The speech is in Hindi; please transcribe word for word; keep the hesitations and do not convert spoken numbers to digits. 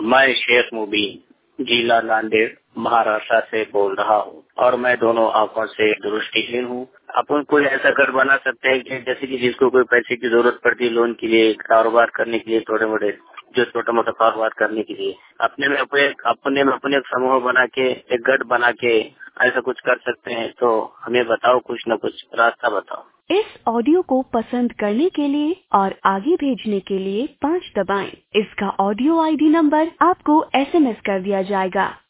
मैं शेख मुबीन जिला नांदेड़ महाराष्ट्र से बोल रहा हूँ और मैं दोनों आंखों से दृष्टिहीन हूँ। अपन कोई ऐसा घर बना सकते हैं कि जैसे कि जिसको कोई पैसे की जरूरत पड़ती है लोन के लिए, कारोबार करने के लिए, थोड़े मोटे जो छोटा मोटा कारोबार करने के लिए अपने में अपने अपने में अपने एक समूह बना के एक गढ़ बना के ऐसा कुछ कर सकते हैं। तो हमें बताओ, कुछ न कुछ रास्ता बताओ। इस ऑडियो को पसंद करने के लिए और आगे भेजने के लिए पाँच दबाएं। इसका ऑडियो आईडी नंबर आपको एसएमएस कर दिया जाएगा।